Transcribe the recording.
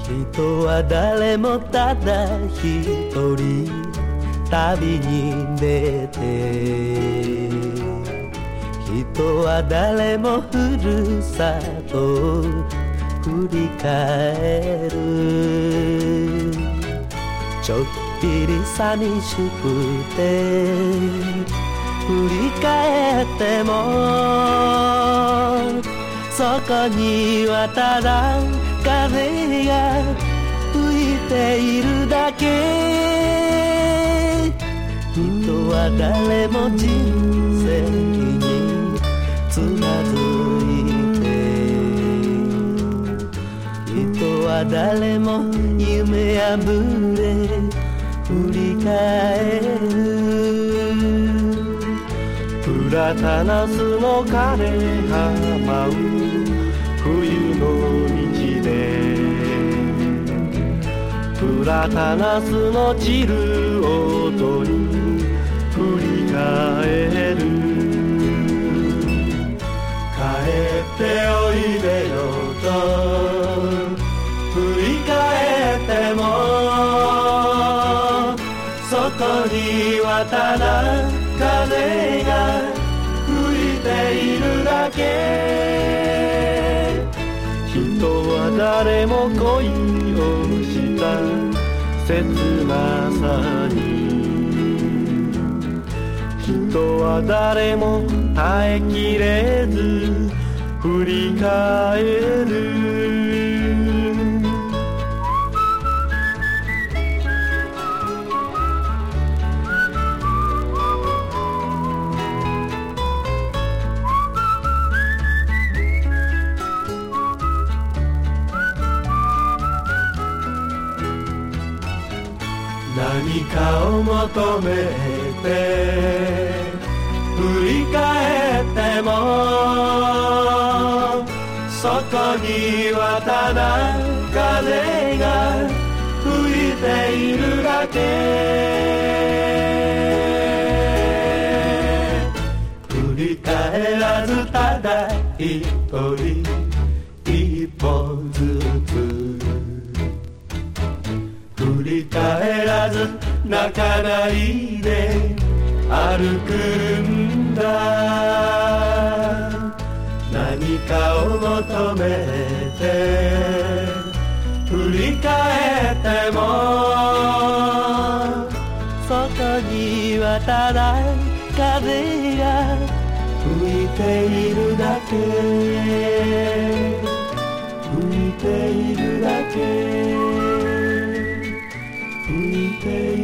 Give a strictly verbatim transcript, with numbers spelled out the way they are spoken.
人は誰もただ一人旅に出て、人は誰もふるさとを振り返る。ちょっぴり寂しくて振り返っても、そこにはただ風が吹いているだけ。人は誰も人生につまずいて、人は誰も夢破れ振り返る。プラタナスの枯葉舞う冬の道で、プラタナスの散る音に振り返る。帰っておいでよと振り返っても、そこにはただ風が吹いているだけ。人は誰も恋をした切なさに、人は誰も耐えきれず振り返る。何かを求めて振り返っても、そこにはただ風が吹いているだけ。振り返らずただ一人一歩ずつ、振り返らず泣かないで歩くんだ。何かを求めて振り返っても、そこにはただ風が吹いているだけ。吹いているだけ。吹いている